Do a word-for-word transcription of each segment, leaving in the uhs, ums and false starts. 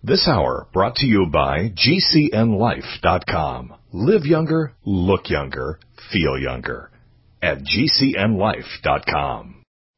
This hour brought to you by G C N life dot com. Live younger, look younger, feel younger at G C N life dot com.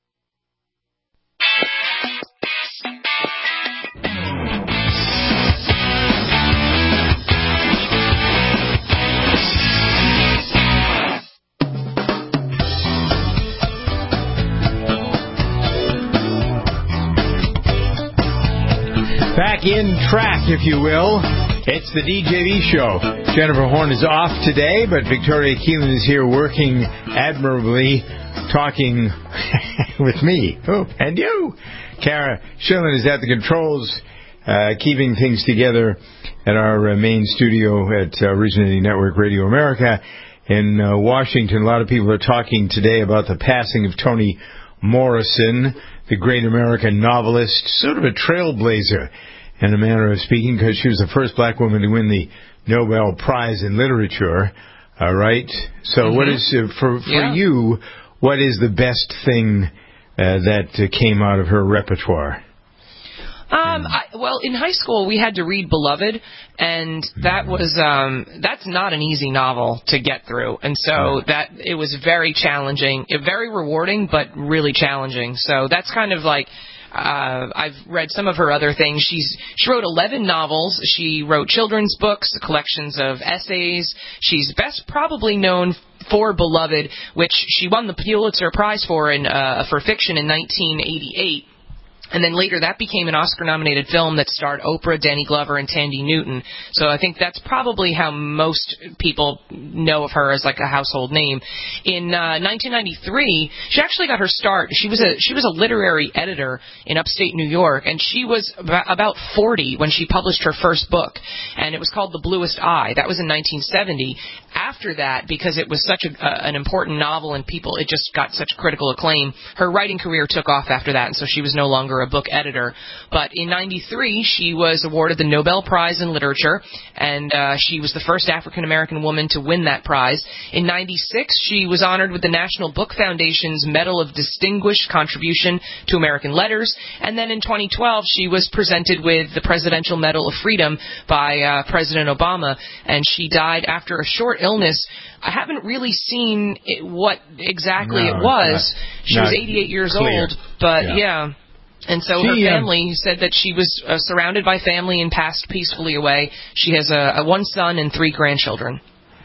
Back in track, if you will. It's the D J V Show. Jennifer Horn is off today, but Victoria Keelan is here working admirably, talking with me. Oh, and you. Kara Schillen is at the controls, uh, keeping things together at our uh, main studio at uh, Originating Network Radio America in uh, Washington. A lot of people are talking today about the passing of Toni Morrison, the great American novelist, sort of a trailblazer in a manner of speaking, because she was the first black woman to win the Nobel Prize in Literature. All right. So, mm-hmm. what is uh, for for yeah. you? What is the best thing uh, that uh, came out of her repertoire? Um, I, well, in high school we had to read Beloved, and that was um, that's not an easy novel to get through, and so that it was very challenging, very rewarding, but really challenging. So that's kind of like. Uh, I've read some of her other things. She's she wrote eleven novels. She wrote children's books, collections of essays. She's best probably known for Beloved, which she won the Pulitzer Prize for in uh, for fiction in nineteen eighty-eight. And then later that became an Oscar-nominated film that starred Oprah, Danny Glover, and Thandie Newton. So I think that's probably how most people know of her as like a household name. In uh, nineteen ninety-three, she actually got her start. She was a she was a literary editor in upstate New York, and she was about forty when she published her first book, and it was called The Bluest Eye. That was in nineteen seventy. After that, because it was such a, uh, an important novel and people, it just got such critical acclaim, her writing career took off after that, and so she was no longer a book editor. But in ninety-three, she was awarded the Nobel Prize in Literature, and uh, she was the first African-American woman to win that prize. In ninety-six, she was honored with the National Book Foundation's Medal of Distinguished Contribution to American Letters, and then in twenty twelve, she was presented with the Presidential Medal of Freedom by uh, President Obama, and she died after a short illness. I haven't really seen it, what exactly no, it was. Not, she was eighty-eight years clear. old, but yeah. yeah. And so she, her family um, said that she was uh, surrounded by family and passed peacefully away. She has a, a one son and three grandchildren.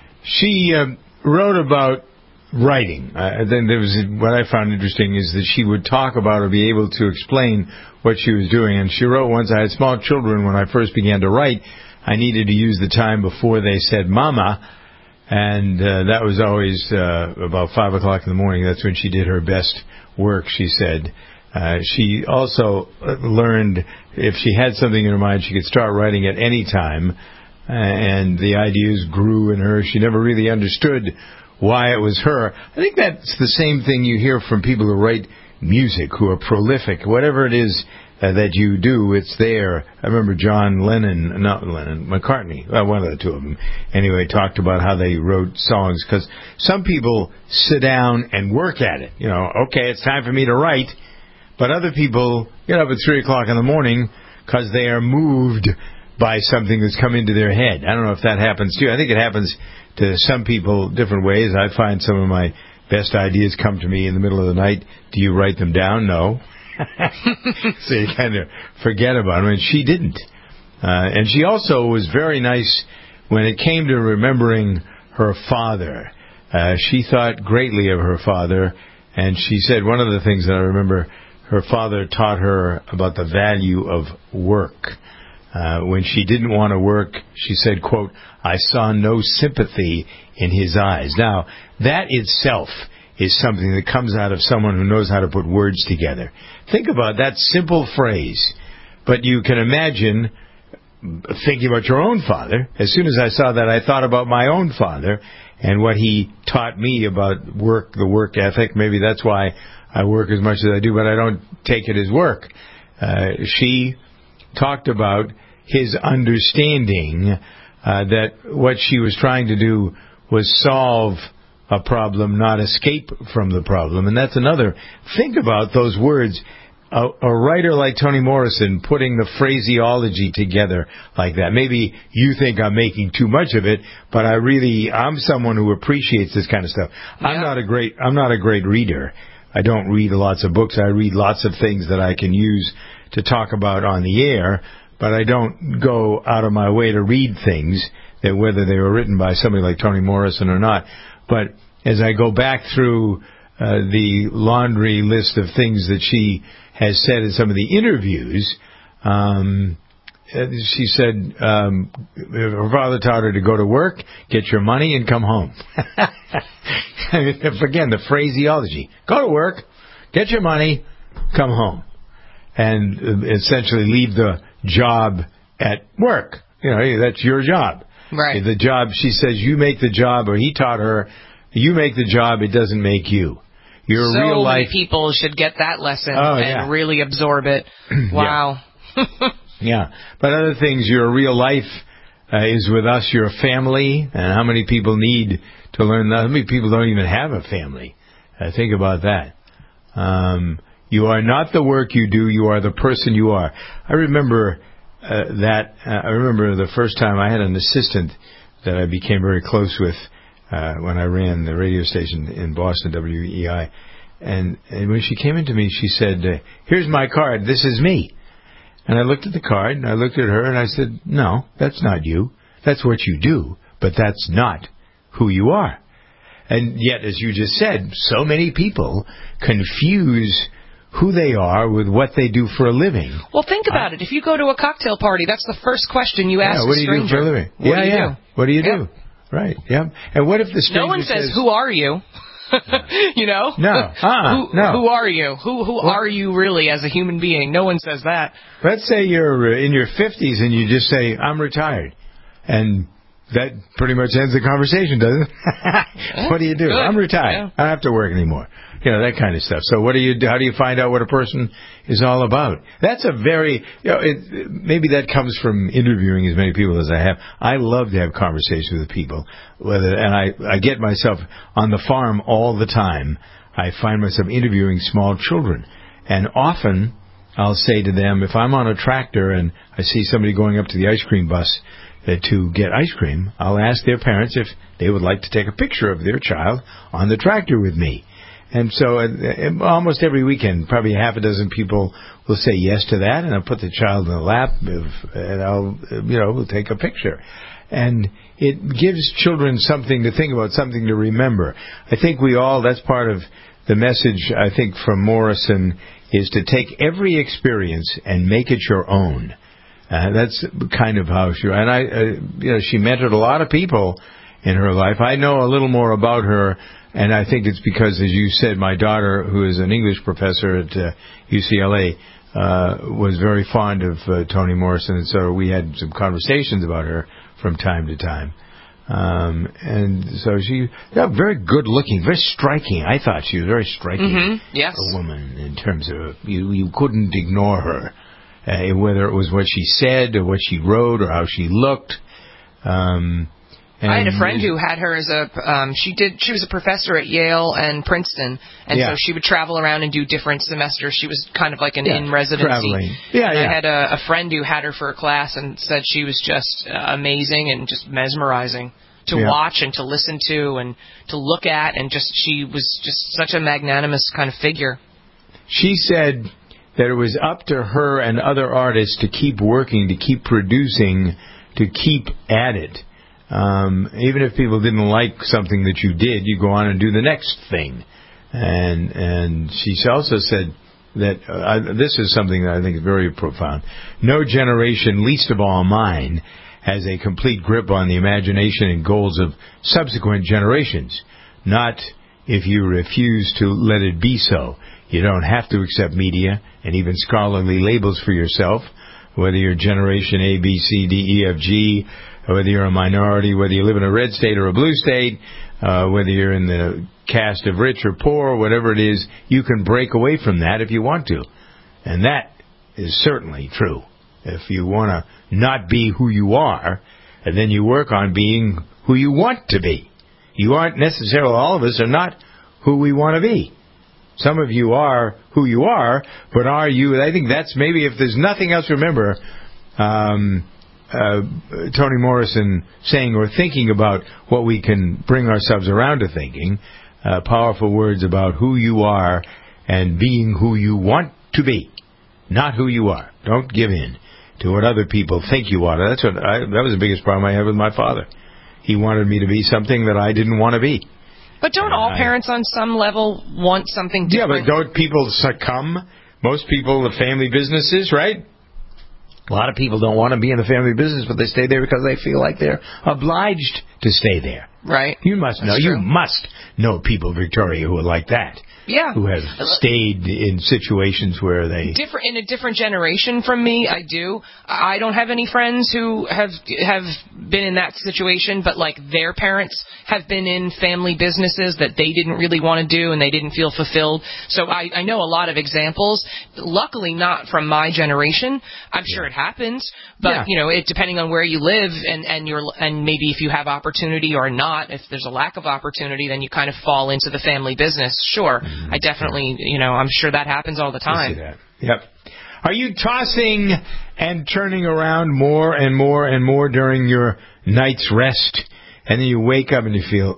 She uh, wrote about writing. Uh, then there was what I found interesting is that she would talk about or be able to explain what she was doing. And she wrote once, I had small children when I first began to write. I needed to use the time before they said mama. And uh, that was always uh, about five o'clock in the morning. That's when she did her best work, she said. Uh, she also learned if she had something in her mind, she could start writing at any time. Uh, and the ideas grew in her. She never really understood why it was her. I think that's the same thing you hear from people who write music, who are prolific. Whatever it is Uh, that you do, it's there. I remember John Lennon, not Lennon, McCartney, well, one of the two of them, anyway, talked about how they wrote songs, because some people sit down and work at it. You know, okay, it's time for me to write, but other people get up at three o'clock in the morning because they are moved by something that's come into their head. I don't know if that happens to you. I think it happens to some people different ways. I find some of my best ideas come to me in the middle of the night. Do you write them down? No. So you kind of forget about them, and she didn't. Uh, and she also was very nice when it came to remembering her father. Uh, she thought greatly of her father, and she said one of the things that I remember, her father taught her about the value of work. Uh, when she didn't want to work, she said, quote, I saw no sympathy in his eyes. Now, that itself is something that comes out of someone who knows how to put words together. Think about that simple phrase. But you can imagine thinking about your own father. As soon as I saw that, I thought about my own father and what he taught me about work, the work ethic. Maybe that's why I work as much as I do, but I don't take it as work. Uh, she talked about his understanding uh, that what she was trying to do was solve a problem, not escape from the problem. And that's another. Think about those words. a, a writer like Toni Morrison putting the phraseology together like that. Maybe you think I'm making too much of it, but I really, I'm someone who appreciates this kind of stuff. Yeah. I'm not a great, I'm not a great reader. I don't read lots of books. I read lots of things that I can use to talk about on the air, but I don't go out of my way to read things, that whether they were written by somebody like Toni Morrison or not. But as I go back through uh, the laundry list of things that she has said in some of the interviews, um, she said um, her father taught her to go to work, get your money, and come home. Again, the phraseology. Go to work, get your money, come home. And essentially leave the job at work. You know, that's your job. Right. The job, she says, you make the job, or he taught her, you make the job, it doesn't make you. Your so real life. So many people should get that lesson oh, and yeah. really absorb it. Wow. Yeah. yeah. But other things, your real life uh, is with us, your family, and how many people need to learn that? How many people don't even have a family? Uh, think about that. Um, you are not the work you do, you are the person you are. I remember uh, that, uh, I remember the first time I had an assistant that I became very close with uh, when I ran the radio station in Boston, W E I. And, and when she came into me, she said, uh, here's my card, this is me. And I looked at the card, and I looked at her, and I said, no, that's not you. That's what you do, but that's not who you are. And yet, as you just said, so many people confuse who they are with what they do for a living. Well, think about I, it. If you go to a cocktail party, that's the first question you ask yeah, what a do stranger. you do for a living? What yeah, do you yeah. do? What do you yep. do? Right, yeah. And what if the stranger No one says, says, who are you? You know? No. Uh-uh. who, no. Who are you? Who who well, are you really as a human being? No one says that. Let's say you're in your fifties and you just say, I'm retired. And that pretty much ends the conversation, doesn't it? What do you do? Good. I'm retired. Yeah. I don't have to work anymore. You know, that kind of stuff. So what do you do? How do you find out what a person is all about? That's a very, you know, it, maybe that comes from interviewing as many people as I have. I love to have conversations with people, whether, and I, I get myself on the farm all the time. I find myself interviewing small children. And often I'll say to them, if I'm on a tractor and I see somebody going up to the ice cream bus uh, to get ice cream, I'll ask their parents if they would like to take a picture of their child on the tractor with me. And so uh, almost every weekend, probably half a dozen people will say yes to that, and I'll put the child in the lap, if, and I'll, you know, we'll take a picture. And it gives children something to think about, something to remember. I think we all, that's part of the message, I think, from Morrison, is to take every experience and make it your own. Uh, that's kind of how she, and I, uh, you know, she mentored a lot of people in her life. I know a little more about her, and I think it's because, as you said, my daughter, who is an English professor at uh, U C L A, uh, was very fond of uh, Toni Morrison, and so we had some conversations about her from time to time. Um, and so she, yeah, very good looking, very striking. I thought she was very striking, mm-hmm. yes. a woman in terms of, you, you couldn't ignore her, uh, whether it was what she said or what she wrote or how she looked. Um, And I had a friend who had her as a um, she did she was a professor at Yale and Princeton, and yeah. so she would travel around and do different semesters. She was kind of like an yeah, in residency. Traveling. Yeah, and yeah. I had a, a friend who had her for a class and said she was just uh, amazing and just mesmerizing to yeah. watch and to listen to and to look at, and just she was just such a magnanimous kind of figure. She said that it was up to her and other artists to keep working, to keep producing, to keep at it. Um, even if people didn't like something that you did, you go on and do the next thing. And and she also said that, uh, I, this is something that I think is very profound. No generation, least of all mine, has a complete grip on the imagination and goals of subsequent generations. Not if you refuse to let it be so. You don't have to accept media and even scholarly labels for yourself, whether you're generation A, B, C, D, E, F, G, whether you're a minority, whether you live in a red state or a blue state, uh, whether you're in the caste of rich or poor, whatever it is, you can break away from that if you want to. And that is certainly true. If you want to not be who you are, and then you work on being who you want to be. You aren't necessarily, all of us are not who we want to be. Some of you are who you are, but are you? I think that's maybe if there's nothing else, remember um, uh, Toni Morrison saying or thinking about what we can bring ourselves around to thinking, uh, powerful words about who you are and being who you want to be, not who you are. Don't give in to what other people think you are. That's what I, that was the biggest problem I had with my father. He wanted me to be something that I didn't want to be. But don't all parents on some level want something different? Yeah, but don't people succumb? Most people, the family businesses, right? A lot of people don't want to be in the family business, but they stay there because they feel like they're obliged to stay there. Right. You must know. That's You true. must know people, Victoria, who are like that. Yeah. Who have stayed in situations where they... Different in a different generation from me, I do. I don't have any friends who have have been in that situation, but like their parents have been in family businesses that they didn't really want to do and they didn't feel fulfilled. So I, I know a lot of examples. Luckily, not from my generation. I'm yeah. sure it happens, but yeah. you know, it depending on where you live and and your and maybe if you have opportunity or not. If there's a lack of opportunity, then you kind of fall into the family business. Sure. I definitely, you know, I'm sure that happens all the time. I see that. Yep. Are you tossing and turning around more and more and more during your night's rest, and then you wake up and you feel,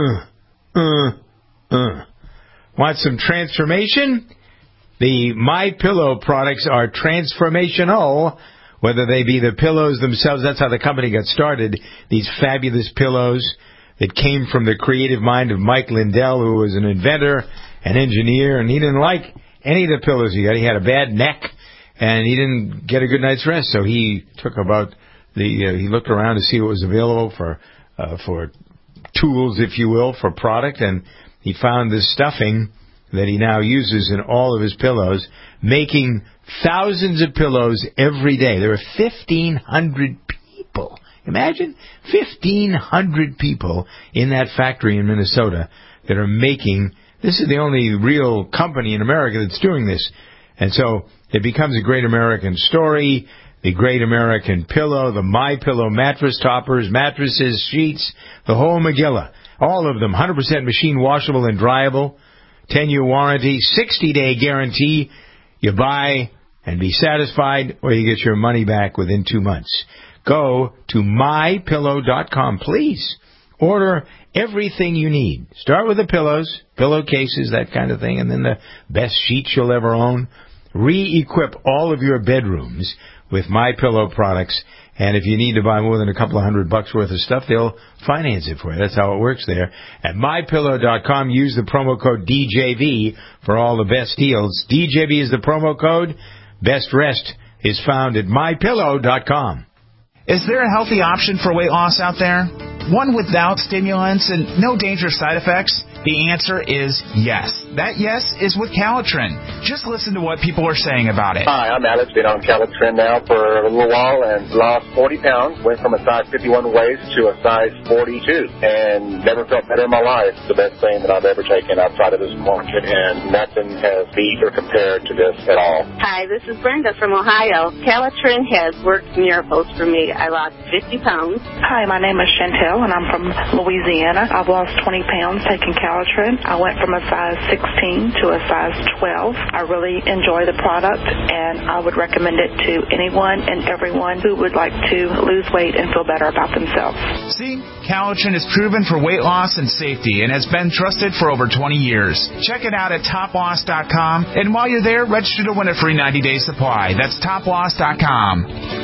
uh, uh, uh. Want some transformation? The MyPillow products are transformational, whether they be the pillows themselves. That's how the company got started. These fabulous pillows that came from the creative mind of Mike Lindell, who was an inventor, an engineer, and he didn't like any of the pillows he got. He had a bad neck, and he didn't get a good night's rest. So he took about the uh, he looked around to see what was available for uh, for tools, if you will, for product, and he found this stuffing that he now uses in all of his pillows, making thousands of pillows every day. There are fifteen hundred people. Imagine fifteen hundred people in that factory in Minnesota that are making. This is the only real company in America that's doing this. And so it becomes a great American story, the great American pillow, the MyPillow mattress toppers, mattresses, sheets, the whole Megillah. All of them, one hundred percent machine washable and dryable, ten-year warranty, sixty-day guarantee. You buy and be satisfied, or you get your money back within two months. Go to my pillow dot com, please. Order everything you need. Start with the pillows, pillowcases, that kind of thing, and then the best sheets you'll ever own. Re-equip all of your bedrooms with MyPillow products, and if you need to buy more than a couple of hundred bucks worth of stuff, they'll finance it for you. That's how it works there. At my pillow dot com, use the promo code D J V for all the best deals. D J V is the promo code. Best rest is found at my pillow dot com. Is there a healthy option for weight loss out there? One without stimulants and no dangerous side effects? The answer is yes. That yes is with Calitrin. Just listen to what people are saying about it. Hi, I'm Alex. Been on Calitrin now for a little while and lost forty pounds. Went from a size fifty-one waist to a size forty-two and never felt better in my life. It's the best thing that I've ever taken outside of this market, and nothing has beat or compared to this at all. Hi, this is Brenda from Ohio. Calitrin has worked miracles for me. I lost fifty pounds. Hi, my name is Chantel, and I'm from Louisiana. I've lost twenty pounds taking Calitrin. I went from a size sixteen to a size twelve. I really enjoy the product, and I would recommend it to anyone and everyone who would like to lose weight and feel better about themselves. See, Calitrin is proven for weight loss and safety and has been trusted for over twenty years. Check it out at top loss dot com, and while you're there, register to win a free ninety-day supply. That's top loss dot com.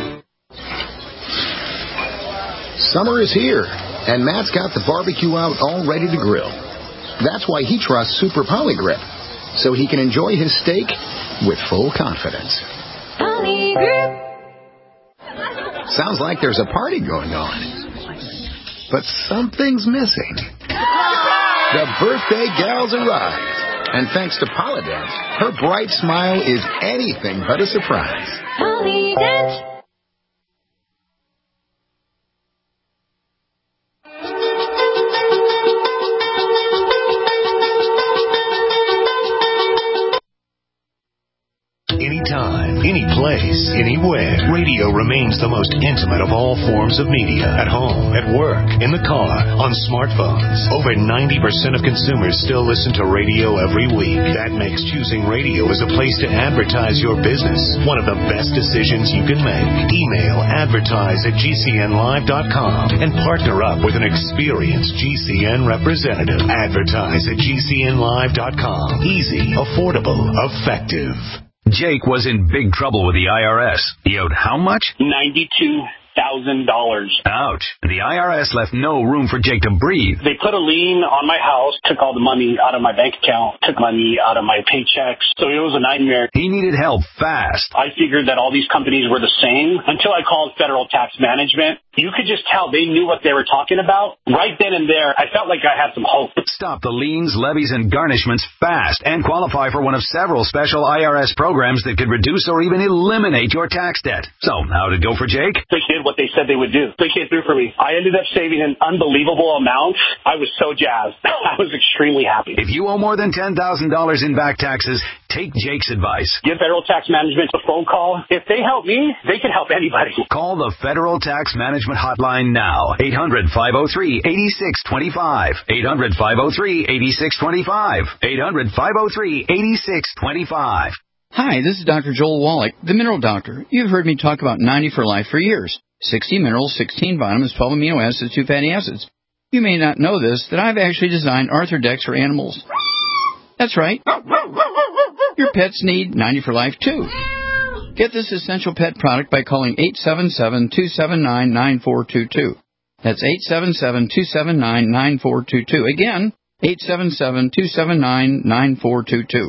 Summer is here, and Matt's got the barbecue out all ready to grill. That's why he trusts Super Poly Grip, so he can enjoy his steak with full confidence. Poly Grip. Sounds like there's a party going on, but something's missing. The birthday gal's arrived, and thanks to Polydent, her bright smile is anything but a surprise. Polydent. Anytime, any place, anywhere. Radio remains becomes the most intimate of all forms of media. At home, at work, in the car, on smartphones. Over ninety percent of consumers still listen to radio every week. That makes choosing radio as a place to advertise your business one of the best decisions you can make. Email advertise at G C N live dot com and partner up with an experienced G C N representative. Advertise at G C N live dot com. Easy, affordable, effective. Jake was in big trouble with the I R S. He owed how much? ninety-two thousand dollars. Ouch. The I R S left no room for Jake to breathe. They put a lien on my house, took all the money out of my bank account, took money out of my paychecks. So it was a nightmare. He needed help fast. I figured that all these companies were the same until I called Federal Tax Management. You could just tell they knew what they were talking about. Right then and there, I felt like I had some hope. Stop the liens, levies, and garnishments fast and qualify for one of several special I R S programs that could reduce or even eliminate your tax debt. So, how'd it go for Jake? They did what they said they would do. They came through for me. I ended up saving an unbelievable amount. I was so jazzed. I was extremely happy. If you owe more than ten thousand dollars in back taxes, take Jake's advice. Give Federal Tax Management a phone call. If they help me, they can help anybody. Call the Federal Tax Management Hotline now. eight hundred, five oh three, eight six two five. eight hundred, five oh three, eight six two five. eight hundred, five oh three, eight six two five. Hi, this is Doctor Joel Wallach, the Mineral Doctor. You've heard me talk about ninety for Life for years. sixty minerals, sixteen vitamins, twelve amino acids, two fatty acids. You may not know this, that I've actually designed Arthrodex for animals. That's right. Your pets need ninety for Life, too. Get this essential pet product by calling eight seven seven, two seven nine, nine four two two. That's eight seven seven, two seven nine, nine four two two. Again, eight seven seven, two seven nine, nine four two two.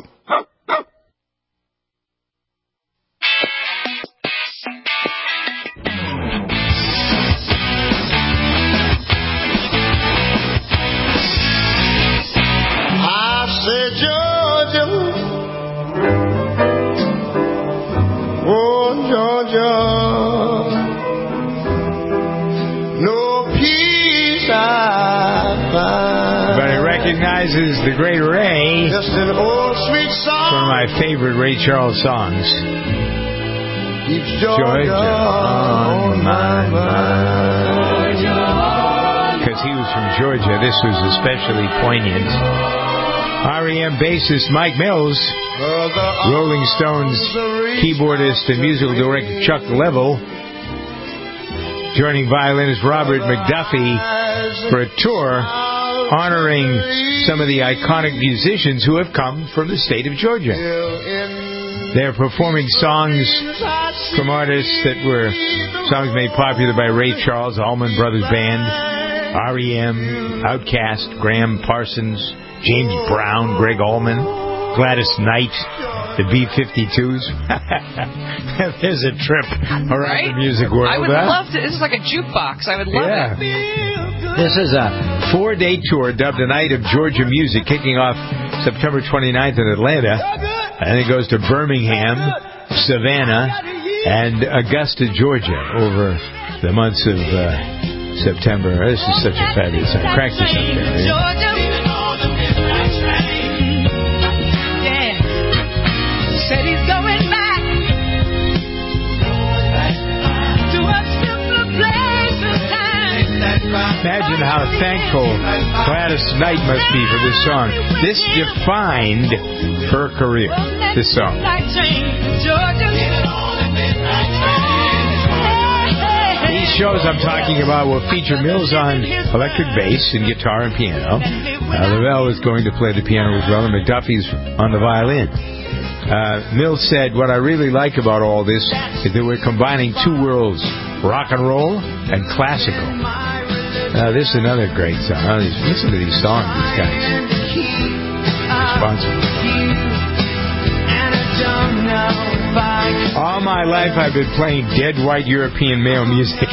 Recognizes the great Ray. Just an old sweet song. One of my favorite Ray Charles songs. Keeps Georgia, Georgia on my mind. Because he was from Georgia, this was especially poignant. R E M bassist Mike Mills, Rolling Stones keyboardist and musical director Chuck Leavell, joining violinist Robert McDuffie for a tour honoring some of the iconic musicians who have come from the state of Georgia. They're performing songs from artists that were songs made popular by Ray Charles, Allman Brothers Band, R E M, Outkast, Graham Parsons, James Brown, Greg Allman, Gladys Knight, the B fifty-twos. There's a trip around right? the music world. I would huh? love to. This is like a jukebox. I would love yeah. it. This is a four-day tour dubbed A Night of Georgia Music, kicking off September twenty-ninth in Atlanta. And it goes to Birmingham, Savannah, and Augusta, Georgia over the months of uh, September. This is such a fabulous song. Crack this up there, right? Said he's going back to a simpler place this time. Imagine how thankful Gladys Knight must be for this song. This defined her career, this song. These shows I'm talking about will feature Mills on electric bass and guitar and piano. Uh, Lavelle is going to play the piano as well, and McDuffie's on the violin. Uh, Mills said, what I really like about all this is that we're combining two worlds, rock and roll and classical. Uh, this is another great song. Oh, these, listen to these songs, these guys. Responsible. All my life I've been playing dead white European male music.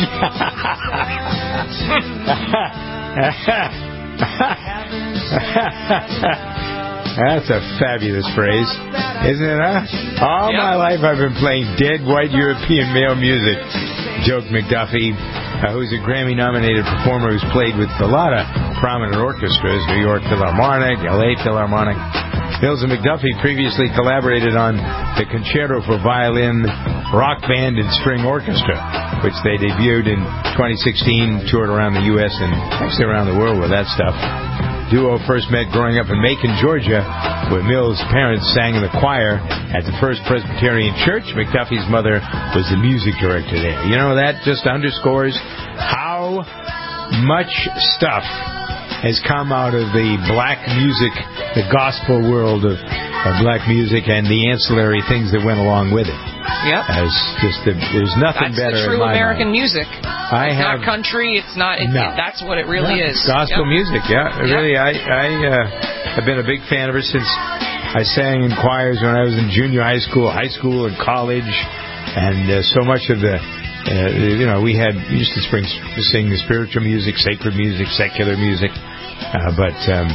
That's a fabulous phrase, isn't it, huh? All yep. my life I've been playing dead white European male music, joked McDuffie, uh, who's a Grammy-nominated performer who's played with a lot of prominent orchestras, New York Philharmonic, L A Philharmonic. Mills and McDuffie previously collaborated on the Concerto for Violin, Rock Band, and String Orchestra. which they debuted in twenty sixteen, toured around the U S and actually around the world with that stuff. Duo first met growing up in Macon, Georgia, where Mills' parents sang in the choir at the First Presbyterian Church. McDuffie's mother was the music director there. You know, that just underscores how much stuff has come out of the black music, the gospel world of, of black music, and the ancillary things that went along with it. Yep. As just a, there's nothing that's better. That's the true in my American mind. music. I it's have not country. It's not. It, no. it, that's what it really yeah, is. Gospel yep. music. Yeah, yep. really. I I uh, have been a big fan of it since I sang in choirs when I was in junior high school, high school, and college, and uh, so much of the. Uh, you know, we had we used to spring, sing the spiritual music, sacred music, secular music, uh, but um,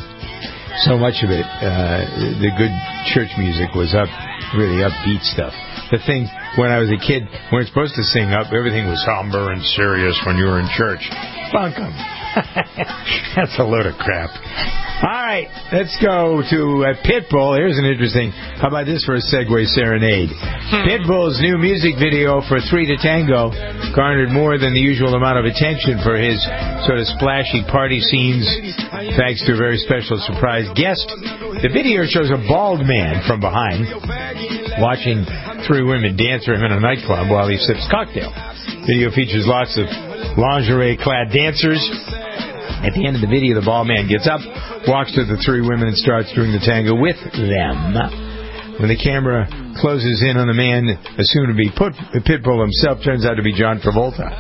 so much of it, uh, the good church music was up, really upbeat stuff. The thing, when I was a kid, we weren't supposed to sing up. Everything was somber and serious when you were in church. Bunkum. That's a load of crap. All right, let's go to uh, Pitbull. Here's an interesting, how about this for a segue serenade? Pitbull's new music video for Three to Tango garnered more than the usual amount of attention for his sort of splashy party scenes, thanks to a very special surprise guest. The video shows a bald man from behind watching three women dance for him in a nightclub while he sips cocktail. Video features lots of lingerie-clad dancers. At the end of the video, the bald man gets up, walks to the three women, and starts doing the tango with them. When the camera closes in on the man, assumed to be Put, Pitbull himself, turns out to be John Travolta.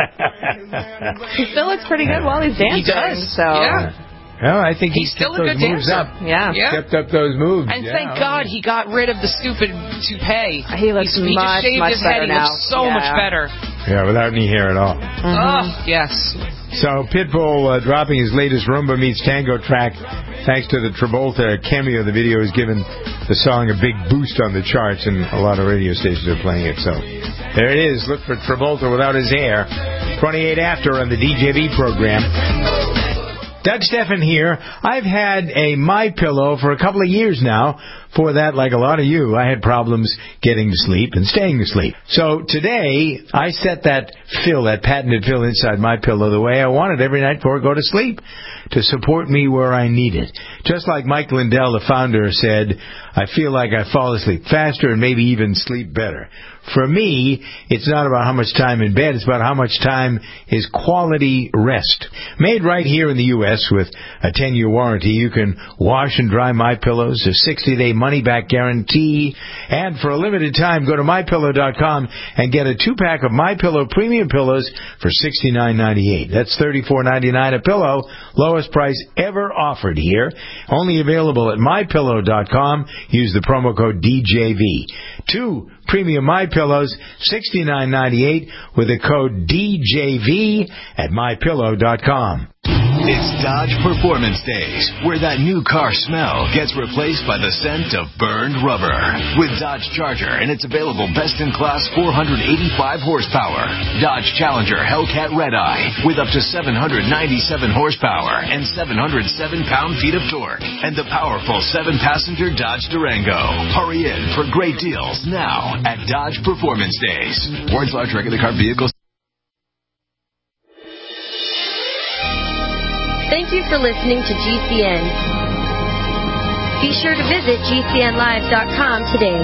He still looks pretty good while he's dancing. He does. So. Yeah. Well, I think he's he still a those good moves dancer. Up. Yeah. yeah, kept up those moves. And yeah. thank God he got rid of the stupid toupee. He looks he, he much, just shaved much his head. better He now. looks so yeah. much better. Yeah, without any hair at all. Mm-hmm. Oh, yes. So Pitbull uh, dropping his latest Rumba Meets Tango track, thanks to the Travolta cameo. The video has given the song a big boost on the charts, and a lot of radio stations are playing it. So there it is. Look for Travolta without his hair. twenty-eight after on the D J V program. Doug Steffen here. I've had a MyPillow for a couple of years now. For that, like a lot of you, I had problems getting to sleep and staying to sleep. So today, I set that fill, that patented fill inside MyPillow the way I want it every night before I go to sleep, to support me where I need it. Just like Mike Lindell, the founder, said, I feel like I fall asleep faster and maybe even sleep better. For me, it's not about how much time in bed, it's about how much time is quality rest. Made right here in the U S with a ten-year warranty, you can wash and dry MyPillows, a sixty-day money-back guarantee, and for a limited time, go to my pillow dot com and get a two-pack of MyPillow premium pillows for sixty-nine ninety-eight. That's thirty-four ninety-nine a pillow, lowest price ever offered here. Only available at my pillow dot com. Use the promo code D J V. Two premium MyPillows, sixty-nine ninety-eight with the code D J V at my pillow dot com. It's Dodge Performance Days, where that new car smell gets replaced by the scent of burned rubber. With Dodge Charger and its available best-in-class four hundred eighty-five horsepower. Dodge Challenger Hellcat Redeye with up to seven hundred ninety-seven horsepower and seven hundred seven pound-feet of torque. And the powerful seven-passenger Dodge Durango. Hurry in for great deals now at Dodge Performance Days. Warrants large regular car vehicles. Thank you for listening to G C N. Be sure to visit G C N live dot com today.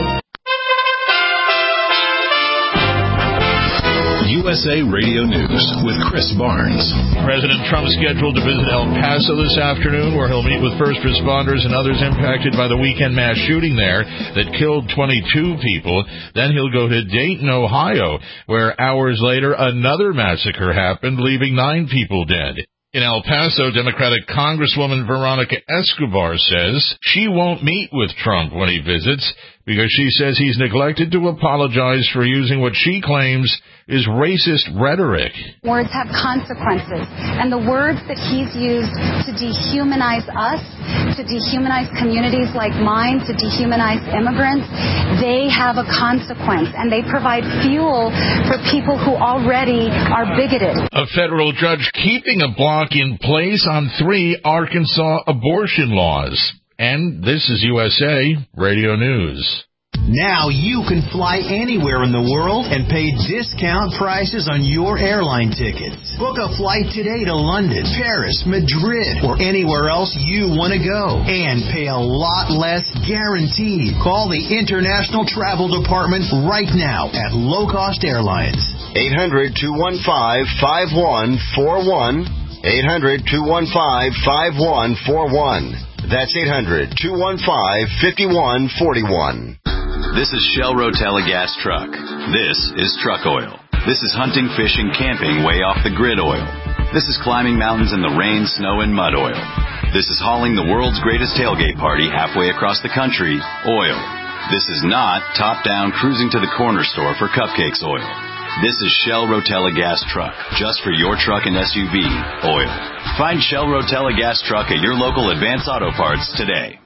U S A Radio News with Chris Barnes. President Trump scheduled to visit El Paso this afternoon, where he'll meet with first responders and others impacted by the weekend mass shooting there that killed twenty-two people. Then he'll go to Dayton, Ohio, where hours later another massacre happened, leaving nine people dead. In El Paso, Democratic Congresswoman Veronica Escobar says she won't meet with Trump when he visits because she says he's neglected to apologize for using what she claims is racist rhetoric. Words have consequences, and the words that he's used to dehumanize us, to dehumanize communities like mine, to dehumanize immigrants, they have a consequence, and they provide fuel for people who already are bigoted. A federal judge keeping a block in place on three Arkansas abortion laws. And this is U S A Radio News. Now you can fly anywhere in the world and pay discount prices on your airline tickets. Book a flight today to London, Paris, Madrid, or anywhere else you want to go and pay a lot less guaranteed. Call the International Travel Department right now at Low Cost Airlines. eight hundred, two one five, five one four one. eight hundred, two one five, five one four one. That's eight hundred, two one five, five one four one. This is Shell Rotella gas truck. This is truck oil. This is hunting, fishing, camping way off the grid oil. This is climbing mountains in the rain, snow, and mud oil. This is hauling the world's greatest tailgate party halfway across the country oil. This is not top-down cruising to the corner store for cupcakes oil. This is Shell Rotella gas truck, just for your truck and S U V oil. Find Shell Rotella gas truck at your local Advance Auto Parts today.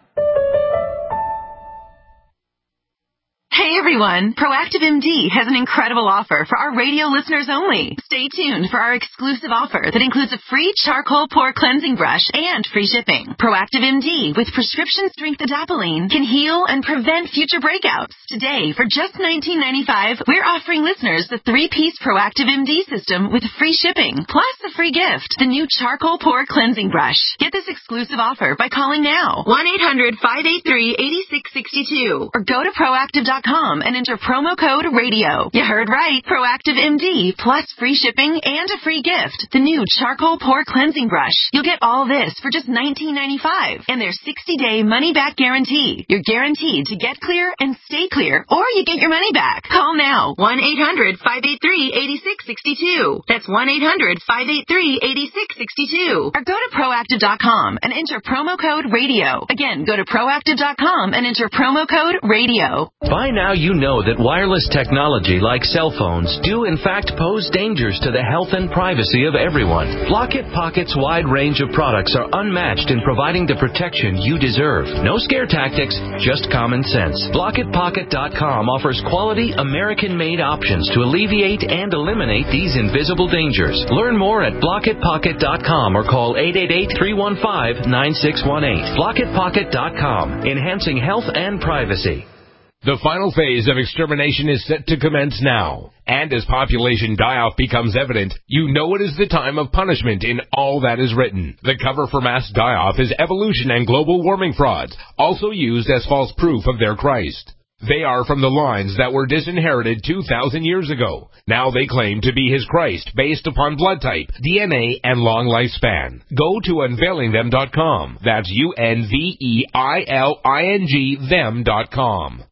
Hey everyone, Proactive M D has an incredible offer for our radio listeners only. Stay tuned for our exclusive offer that includes a free charcoal pore cleansing brush and free shipping. Proactive M D with prescription strength adapalene can heal and prevent future breakouts. Today, for just nineteen ninety-five dollars, we're offering listeners the three-piece Proactive M D system with free shipping, plus a free gift, the new charcoal pore cleansing brush. Get this exclusive offer by calling now, one eight hundred, five eight three, eight six six two, or go to proactive dot com and enter promo code radio. You heard right. Proactive M D plus free shipping and a free gift. The new charcoal pore cleansing brush. You'll get all this for just nineteen ninety-five dollars and their sixty day money back guarantee. You're guaranteed to get clear and stay clear, or you get your money back. Call now. one eight hundred, five eight three, eight six six two. That's one eight hundred, five eight three, eight six six two. Or go to proactive dot com and enter promo code radio. Again, go to proactive dot com and enter promo code radio. By now you know that wireless technology like cell phones do in fact pose dangers to the health and privacy of everyone. Block-It Pocket's wide range of products are unmatched in providing the protection you deserve. No scare tactics, just common sense. block it pocket dot com offers quality American-made options to alleviate and eliminate these invisible dangers. Learn more at block it pocket dot com or call eight eight eight, three one five, nine six one eight. block it pocket dot com, enhancing health and privacy. The final phase of extermination is set to commence now. And as population die-off becomes evident, you know it is the time of punishment in all that is written. The cover for mass die-off is evolution and global warming frauds, also used as false proof of their Christ. They are from the lines that were disinherited two thousand years ago. Now they claim to be his Christ based upon blood type, D N A, and long lifespan. Go to unveiling them dot com. That's U N V E I L I N G them dot com.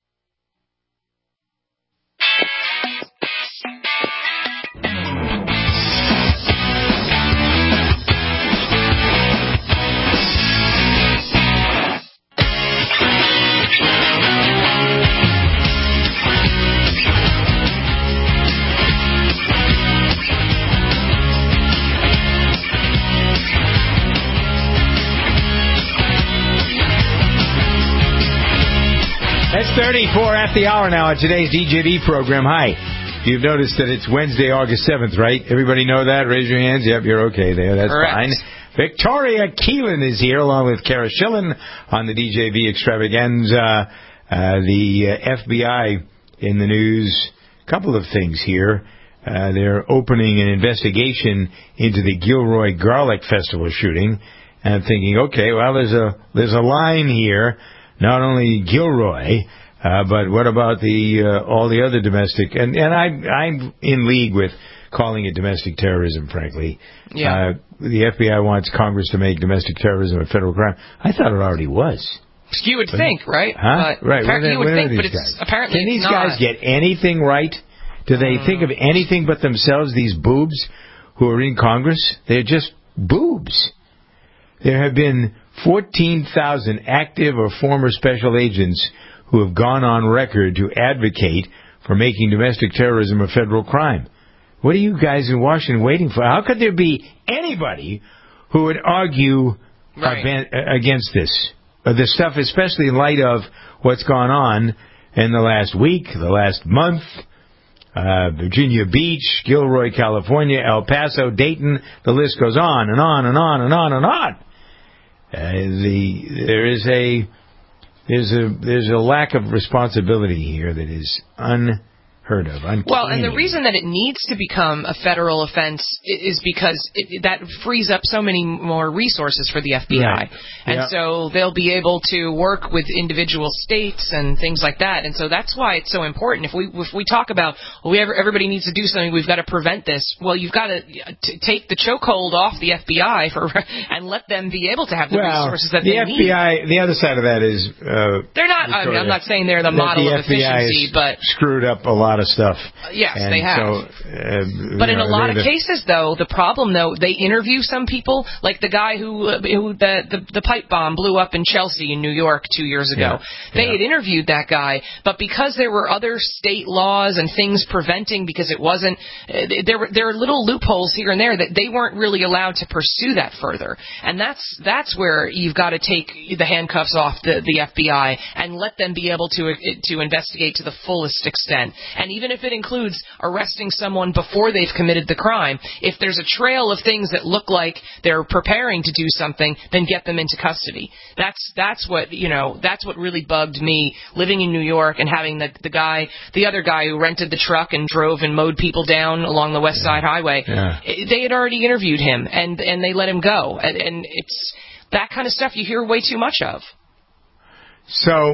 It's thirty-four at the hour now on today's D J V program. Hi. You've noticed that it's Wednesday, August seventh, right? Everybody know that? Raise your hands. Yep, you're okay there. That's Correct. fine. Victoria Keelan is here along with Kara Schillen on the D J V extravaganza. Uh, the uh, F B I in the news. A couple of things here. Uh, they're opening an investigation into the Gilroy Garlic Festival shooting. And I'm thinking, okay, well, there's a there's a line here. Not only Gilroy, uh, but what about the uh, all the other domestic? And and I I'm in league with calling it domestic terrorism. Frankly, yeah. Uh, the F B I wants Congress to make domestic terrorism a federal crime. I thought it already was. You would but, think, right? Huh? But right. Apparently, where, you would where think, but it's guys? apparently Can these it's not. guys get anything right? Do they Mm. think of anything but themselves? These boobs who are in Congress, they're just boobs. There have been fourteen thousand active or former special agents who have gone on record to advocate for making domestic terrorism a federal crime. What are you guys in Washington waiting for? How could there be anybody who would argue right. aben- against this? Uh, this stuff, especially in light of what's gone on in the last week, the last month, uh, Virginia Beach, Gilroy, California, El Paso, Dayton, the list goes on and on and on and on and on. Uh, the there is a there's a there's a lack of responsibility here that is unheard of. Uncanny. Well, and the reason that it needs to become a federal offense is because it, that frees up so many more resources for the F B I. Right. And Yeah. so they'll be able to work with individual states and things like that. And so that's why it's so important. If we if we talk about, well, we ever, everybody needs to do something, we've got to prevent this. Well, you've got to t- take the chokehold off the F B I for and let them be able to have the well, resources that the they F need. B I, the other side of that is uh, They're not. I mean, I'm not saying they're the that model the of F B I efficiency, has but screwed up a lot of stuff. yes, And they have. So, uh, But you in know, a lot of they're the- cases, though, the problem, though, they interview some people, like the guy who, uh, who the, the the pipe bomb blew up in Chelsea in New York two years ago. Yeah. They Yeah. had interviewed that guy, but because there were other state laws and things preventing, because it wasn't, uh, there were there are little loopholes here and there that they weren't really allowed to pursue that further. And that's that's where you've got to take the handcuffs off the the F B I and let them be able to to investigate to the fullest extent. And even if it includes arresting someone before they've committed the crime, if there's a trail of things that look like they're preparing to do something, then get them into custody. That's that's what you know. That's what really bugged me living in New York and having the the guy, the other guy who rented the truck and drove and mowed people down along the West Side Highway. Yeah. They had already interviewed him and and they let him go. And, and it's that kind of stuff you hear way too much of. So,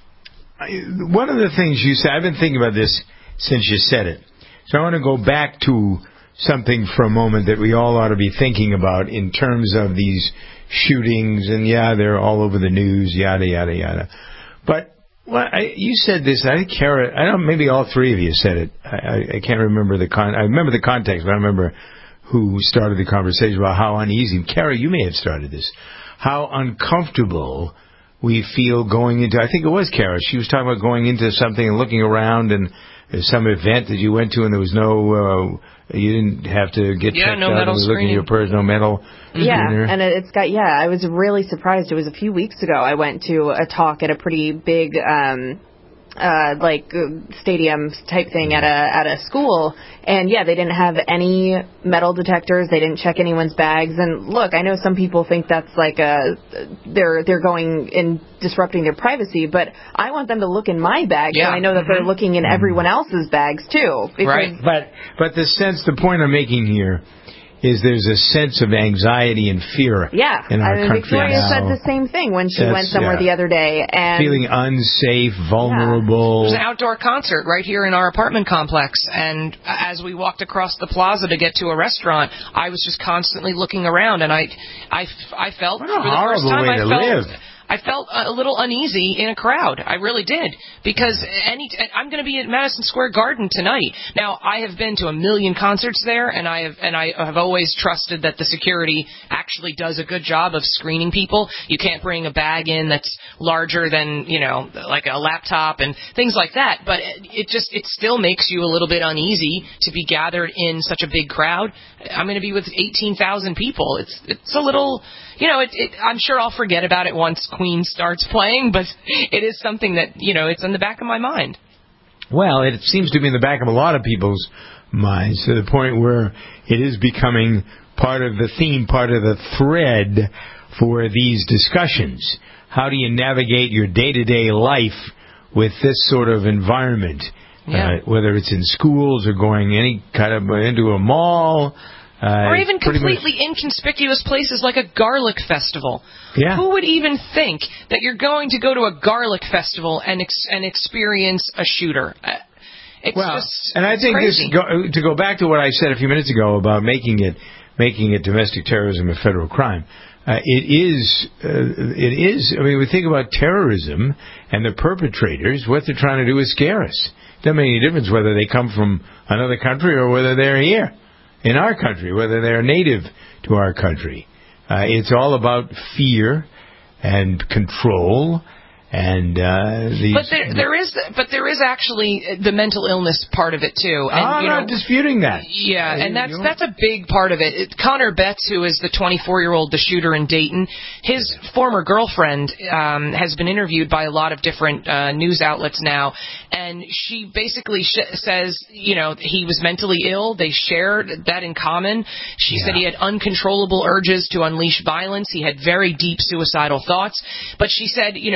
I- one of the things you said, I've been thinking about this since you said it. So I want to go back to something for a moment that we all ought to be thinking about in terms of these shootings. And yeah, they're all over the news, yada, yada, yada. But well, I, you said this, I think Kara, I don't, maybe all three of you said it. I, I, I can't remember the con, I remember the context, but I don't remember who started the conversation about how uneasy. Kara, you may have started this. How uncomfortable we feel going into, I think it was Kara, she was talking about going into something and looking around and there's some event that you went to and there was no, uh, you didn't have to get Yeah, checked no out metal and looking at your purse, no metal. Yeah, screener. and it- it's got, yeah, I was really surprised. It was a few weeks ago I went to a talk at a pretty big, um, uh, like uh, stadium type thing at a at a school, and yeah, they didn't have any metal detectors. They didn't check anyone's bags. And look, I know some people think that's like a they're they're going and disrupting their privacy, but I want them to look in my bag, Yeah. so I know that they're Mhm. looking in everyone else's bags too. Because But but the sense, the point I'm making here is there's a sense of anxiety and fear Yeah, in our I mean, country Victoria now. said the same thing when she That's- went somewhere yeah. the other day, and Feeling unsafe, vulnerable. It was an outdoor concert right here in our apartment complex, and as we walked across the plaza to get to a restaurant, I was just constantly looking around, and I, I, I felt What a for the first horrible time way I to felt. live. I felt a little uneasy in a crowd. I really did. Because any, I'm going to be at Madison Square Garden tonight. Now, I have been to a million concerts there, and I have, and I have always trusted that the security actually does a good job of screening people. You can't bring a bag in that's larger than, you know, like a laptop and things like that. But it just, it still makes you a little bit uneasy to be gathered in such a big crowd. I'm going to be with eighteen thousand people. It's, it's a little, you know, it, it, I'm sure I'll forget about it once Queen starts playing, but it is something that, you know, it's in the back of my mind. Well, it seems to be in the back of a lot of people's minds to the point where it is becoming part of the theme, part of the thread for these discussions. How do you navigate your day-to-day life with this sort of environment? Yeah. Uh, whether it's in schools or going any kind of into a mall. Uh, Or even pretty much- completely inconspicuous places like a garlic festival. Yeah. Who would even think that you're going to go to a garlic festival and ex- and experience a shooter? Uh, It's well, just and I it's think crazy. this go, to go back to what I said a few minutes ago about making it making it domestic terrorism a federal crime. Uh, it is uh, it is. I mean, we think about terrorism and the perpetrators. What they're trying to do is scare us. Doesn't make any difference whether they come from another country or whether they're here in our country, whether they're native to our country. Uh, it's all about fear and control. And uh, these, But there, there is, but there is actually the mental illness part of it too. And, I'm you not know, disputing that. Yeah, and that's You know? that's a big part of it. it. Connor Betts, who is the twenty-four-year-old, the shooter in Dayton, his former girlfriend um, has been interviewed by a lot of different uh, news outlets now, and she basically sh- says, you know, he was mentally ill. They shared that in common. She Yeah. said he had uncontrollable urges to unleash violence. He had very deep suicidal thoughts. But she said, you know, I don't know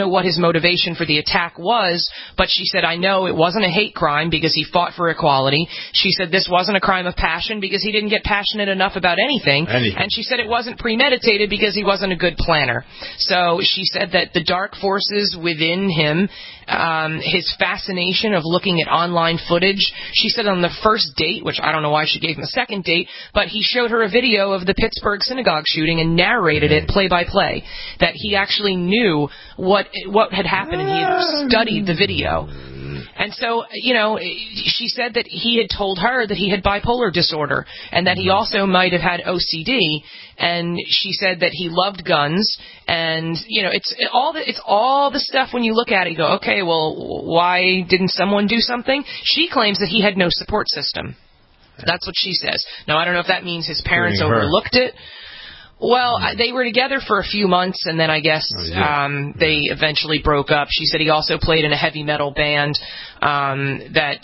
know what his motivation for the attack was, but she said, I know it wasn't a hate crime because he fought for equality. She said this wasn't a crime of passion because he didn't get passionate enough about anything. Anything. And she said it wasn't premeditated because he wasn't a good planner. So she said that the dark forces within him, um, his fascination of looking at online footage, she said on the first date, which I don't know why she gave him a second date, but he showed her a video of the Pittsburgh synagogue shooting and narrated it play by play, that he actually knew what what had happened and he had studied the video. And so, you know, she said that he had told her that he had bipolar disorder and that he also might have had O C D. And she said that he loved guns. And, you know, it's all the, it's all the stuff when you look at it, you go, okay, well, why didn't someone do something? She claims that he had no support system. That's what she says. Now, I don't know if that means his parents overlooked it. Well, mm. they were together for a few months, and then I guess oh, yeah. um, they eventually broke up. She said he also played in a heavy metal band um, that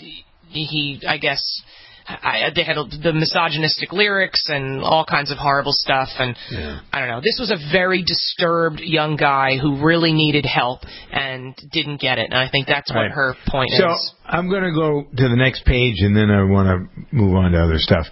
he, I guess, I, they had a, the misogynistic lyrics and all kinds of horrible stuff. And yeah. I don't know. This was a very disturbed young guy who really needed help and didn't get it. And I think that's what right. her point so is. So I'm going to go to the next page, and then I want to move on to other stuff.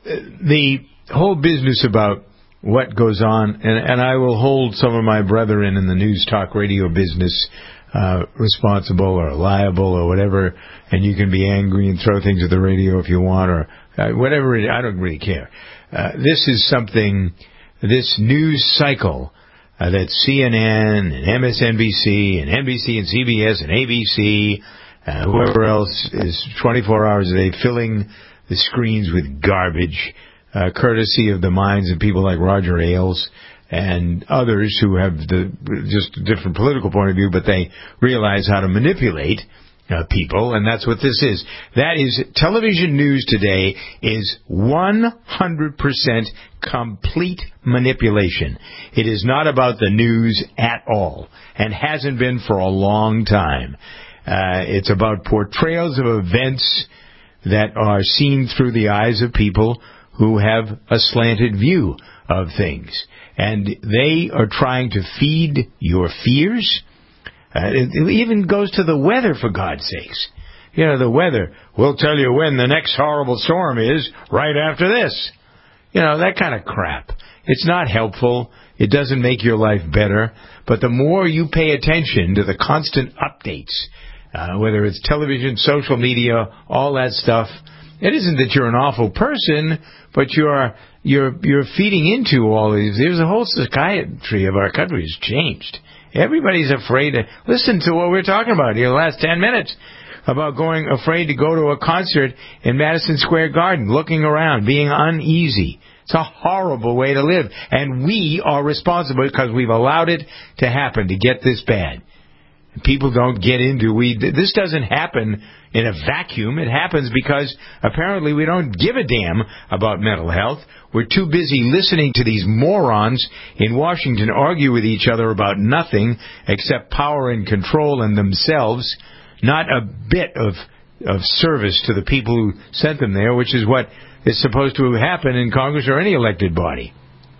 The whole business about what goes on, and, and I will hold some of my brethren in the news talk radio business uh, responsible or liable or whatever, and you can be angry and throw things at the radio if you want, or uh, whatever, it, I don't really care. Uh, this is something, this news cycle uh, that C N N and M S N B C and N B C and C B S and A B C, uh, whoever else is twenty-four hours a day filling the screens with garbage, Uh, courtesy of the minds of people like Roger Ailes and others who have the, just a different political point of view, but they realize how to manipulate uh, people, and that's what this is. That is, television news today is one hundred percent complete manipulation. It is not about the news at all, and hasn't been for a long time. Uh, it's about portrayals of events that are seen through the eyes of people who have a slanted view of things. And they are trying to feed your fears. Uh, it, it even goes to the weather, for God's sakes. You know, the weather. We'll tell you when the next horrible storm is right after this. You know, that kind of crap. It's not helpful. It doesn't make your life better. But the more you pay attention to the constant updates, uh, whether it's television, social media, all that stuff, it isn't that you're an awful person, but you're you're you're feeding into all these. There's a whole psychiatry of our country has changed. Everybody's afraid to listen to what we're talking about here the last ten minutes about going afraid to go to a concert in Madison Square Garden, looking around, being uneasy. It's a horrible way to live, and we are responsible because we've allowed it to happen to get this bad. People don't get into we. This doesn't happen in a vacuum. It happens because apparently we don't give a damn about mental health. We're too busy listening to these morons in Washington argue with each other about nothing except power and control and themselves. Not a bit of of service to the people who sent them there, which is what is supposed to happen in Congress or any elected body.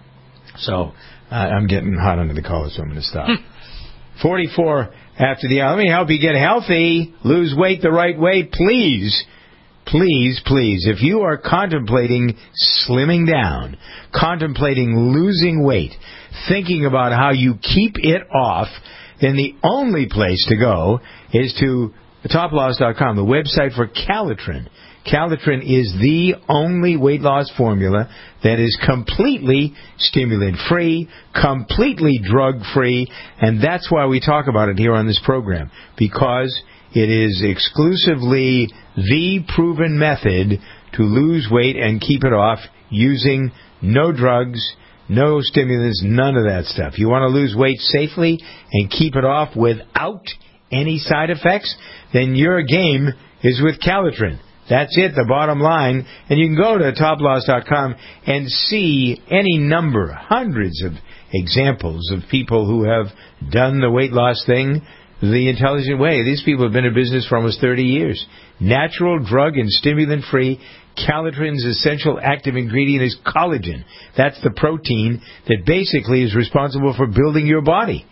So uh, I'm getting hot under the collar, so I'm going to stop. forty-four after the hour. Let me help you get healthy, lose weight the right way, please. Please, please, if you are contemplating slimming down, contemplating losing weight, thinking about how you keep it off, then the only place to go is to top loss dot com, the website for Calitrin. Calitrin is the only weight loss formula that is completely stimulant-free, completely drug-free, and that's why we talk about it here on this program, because it is exclusively the proven method to lose weight and keep it off using no drugs, no stimulants, none of that stuff. You want to lose weight safely and keep it off without any side effects? Then your game is with Calitrin. That's it, the bottom line. And you can go to top loss dot com and see any number, hundreds of examples of people who have done the weight loss thing the intelligent way. These people have been in business for almost thirty years. Natural, drug, and stimulant-free. Calitrin's essential active ingredient is collagen. That's the protein that basically is responsible for building your body.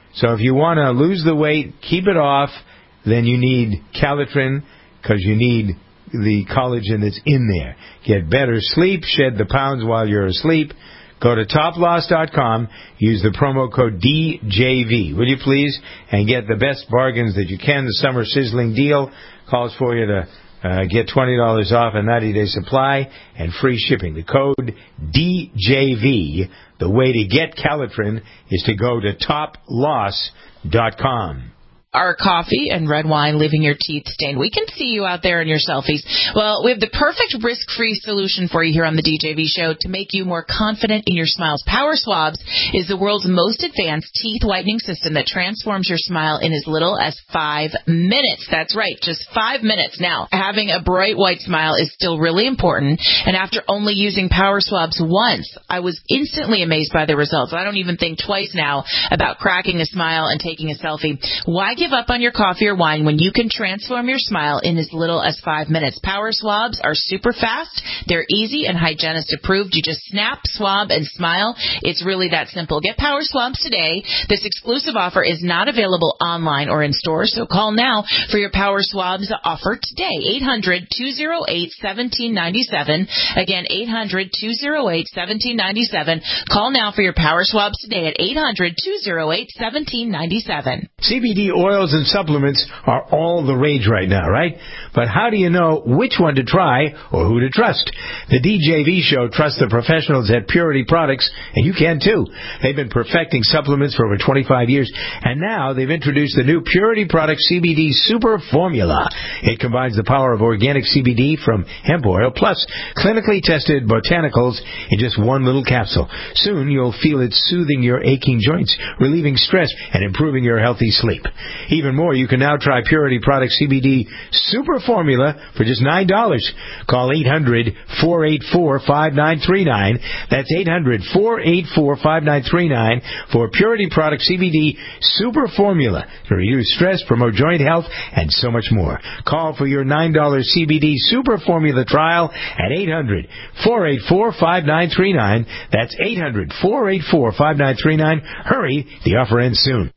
So if you want to lose the weight, keep it off, then you need Calitrin because you need the collagen that's in there. Get better sleep, shed the pounds while you're asleep. Go to top loss dot com, use the promo code D J V, will you please, and get the best bargains that you can. The summer sizzling deal calls for you to uh, get twenty dollars off a ninety-day supply and free shipping. The code D J V, the way to get Calitrin, is to go to top loss dot com. Are coffee and red wine leaving your teeth stained? We can see you out there in your selfies. Well, we have the perfect risk-free solution for you here on the D J V Show to make you more confident in your smiles. Power Swabs is the world's most advanced teeth whitening system that transforms your smile in as little as five minutes. That's right, just five minutes. Now, having a bright white smile is still really important, and after only using Power Swabs once, I was instantly amazed by the results. I don't even think twice now about cracking a smile and taking a selfie. Why give up on your coffee or wine when you can transform your smile in as little as five minutes? Power Swabs are super fast. They're easy and hygienist approved. You just snap, swab, and smile. It's really that simple. Get Power Swabs today. This exclusive offer is not available online or in stores, so call now for your Power Swabs offer today. eight hundred, two oh eight, one seven nine seven. Again, eight hundred, two oh eight, one seven nine seven. Call now for your Power Swabs today at eight hundred, two oh eight, one seven nine seven. C B D oil Oils and supplements are all the rage right now, right? But how do you know which one to try or who to trust? The D J V Show trusts the professionals at Purity Products, and you can too. They've been perfecting supplements for over twenty-five years, and now they've introduced the new Purity Products C B D Super Formula. It combines the power of organic C B D from hemp oil plus clinically tested botanicals in just one little capsule. Soon you'll feel it soothing your aching joints, relieving stress, and improving your healthy sleep. Even more, you can now try Purity Products C B D Super Formula for just nine dollars. Call eight hundred, four eight four, five nine three nine. That's eight hundred, four eight four, five nine three nine for Purity Products C B D Super Formula to reduce stress, promote joint health, and so much more. Call for your nine dollars C B D Super Formula trial at eight hundred, four eight four, five nine three nine. That's eight hundred, four eight four, five nine three nine. Hurry, the offer ends soon.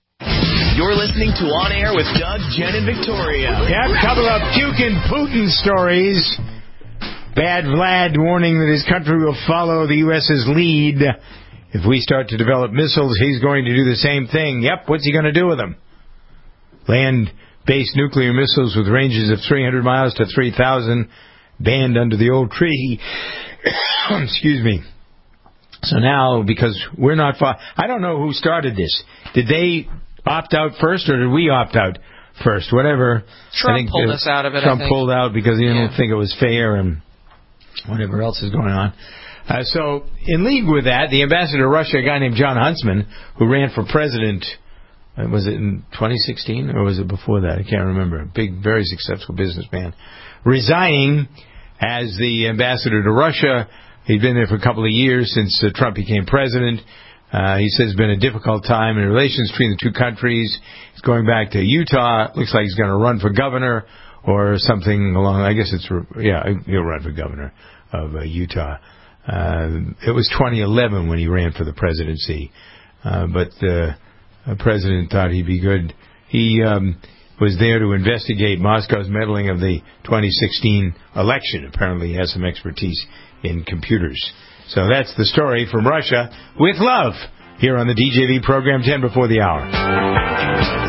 You're listening to On Air with Doug, Jen, and Victoria. Yeah, a couple of puking Putin stories. Bad Vlad warning that his country will follow the U S's lead. If we start to develop missiles, he's going to do the same thing. Yep, what's he going to do with them? Land-based nuclear missiles with ranges of three hundred miles to three thousand, banned under the old treaty. Excuse me. So now, because we're not... Far, I don't know who started this. Did they opt out first, or did we opt out first? Whatever. Trump I think pulled us out of it, Trump I think. pulled out because he didn't Yeah. think it was fair and whatever else is going on. Uh, so, in league with that, the ambassador to Russia, a guy named John Huntsman, who ran for president, uh, was it in twenty sixteen, or was it before that? I can't remember. A big, very successful businessman. Resigning as the ambassador to Russia. He'd been there for a couple of years since uh, Trump became president. Uh, he says it's been a difficult time in relations between the two countries. He's going back to Utah. Looks like he's going to run for governor or something along. I guess it's, yeah, he'll run for governor of uh, Utah. Uh, it was twenty eleven when he ran for the presidency. Uh, but uh, the president thought he'd be good. He um, was there to investigate Moscow's meddling of the twenty sixteen election. Apparently he has some expertise in computers. So that's the story from Russia with love here on the D J V program, ten before the hour.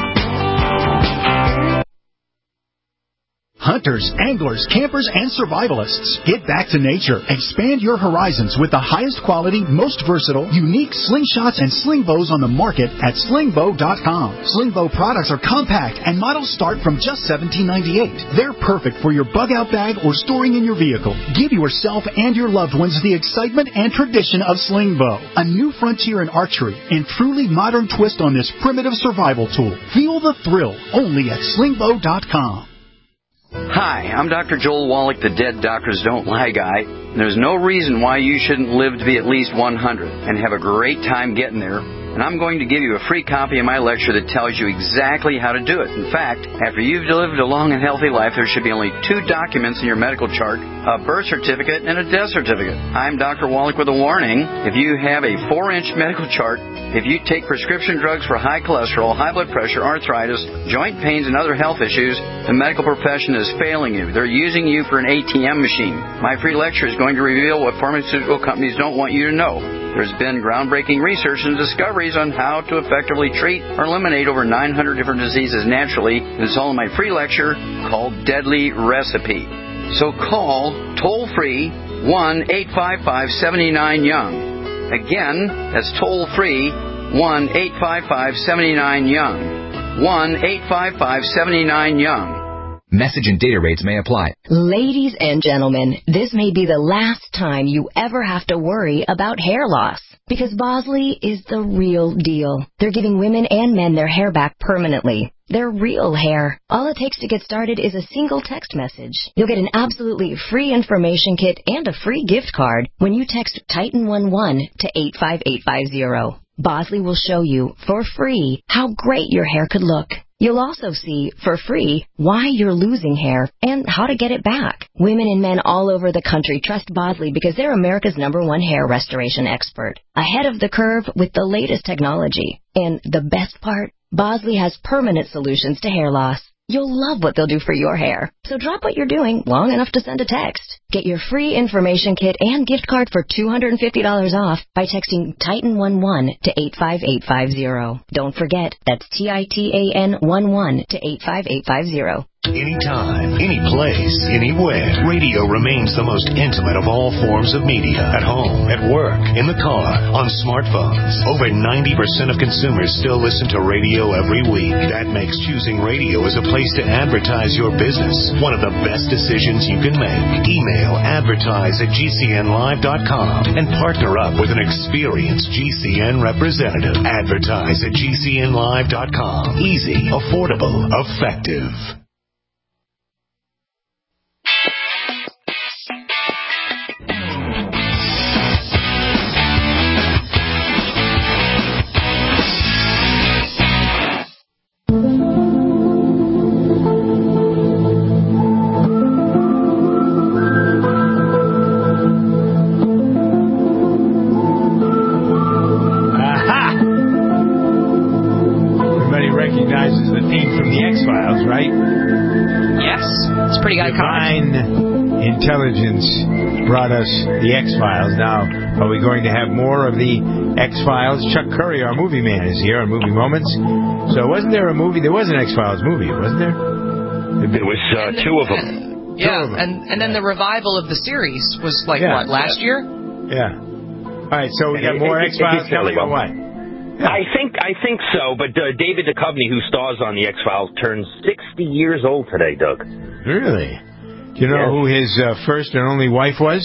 Hunters, anglers, campers, and survivalists. Get back to nature. Expand your horizons with the highest quality, most versatile, unique slingshots and sling bows on the market at sling bow dot com. Sling bow products are compact and models start from just seventeen ninety-eight. They're perfect for your bug-out bag or storing in your vehicle. Give yourself and your loved ones the excitement and tradition of sling bow. A new frontier in archery and truly modern twist on this primitive survival tool. Feel the thrill only at sling bow dot com. Hi, I'm Doctor Joel Wallach, the Dead Doctors Don't Lie guy. There's no reason why you shouldn't live to be at least one hundred and have a great time getting there and I'm going to give you a free copy of my lecture that tells you exactly how to do it. In fact, after you've lived a long and healthy life, there should be only two documents in your medical chart, a birth certificate and a death certificate. I'm Doctor Wallach with a warning. If you have a four-inch medical chart, if you take prescription drugs for high cholesterol, high blood pressure, arthritis, joint pains, and other health issues, the medical profession is failing you. They're using you for an A T M machine. My free lecture is going to reveal what pharmaceutical companies don't want you to know. There's been groundbreaking research and discoveries on how to effectively treat or eliminate over nine hundred different diseases naturally. It's all in my free lecture called Deadly Recipe. So call toll-free one eight five five, seven nine, young. Again, that's toll-free one eight five five, seven nine, young. one eight five five, seven nine, young. Message and data rates may apply. Ladies and gentlemen, this may be the last time you ever have to worry about hair loss. Because Bosley is the real deal. They're giving women and men their hair back permanently. Their real hair. All it takes to get started is a single text message. You'll get an absolutely free information kit and a free gift card when you text Titan eleven to eight five eight five zero. Bosley will show you, for free, how great your hair could look. You'll also see, for free, why you're losing hair and how to get it back. Women and men all over the country trust Bosley because they're America's number one hair restoration expert. Ahead of the curve with the latest technology. And the best part? Bosley has permanent solutions to hair loss. You'll love what they'll do for your hair. So drop what you're doing long enough to send a text. Get your free information kit and gift card for two hundred fifty dollars off by texting Titan eleven to eight five eight five zero. Don't forget, that's T I T A N eleven to eight five eight five zero. Anytime, any place, anywhere. Radio remains the most intimate of all forms of media. At home, at work, in the car, on smartphones. Over ninety percent of consumers still listen to radio every week. That makes choosing radio as a place to advertise your business one of the best decisions you can make. Email advertise at G C N live dot com and partner up with an experienced G C N representative. Advertise at G C N live dot com. Easy, affordable, effective. Divine intelligence brought us the X-Files. Now, are we going to have more of the X-Files? Chuck Curry, our movie man, is here on Movie Moments. So wasn't there a movie? There was an X-Files movie, wasn't there? There was uh, two of them. Yeah, of them. and and then the revival of the series was like, yeah. what, last yeah. year? Yeah. All right, so we got more X-Files coming or what? Yeah. I think I think so, but uh, David Duchovny, who stars on the X-Files, turns sixty years old today, Doug. Really? Do you know yes. who his uh, first and only wife was?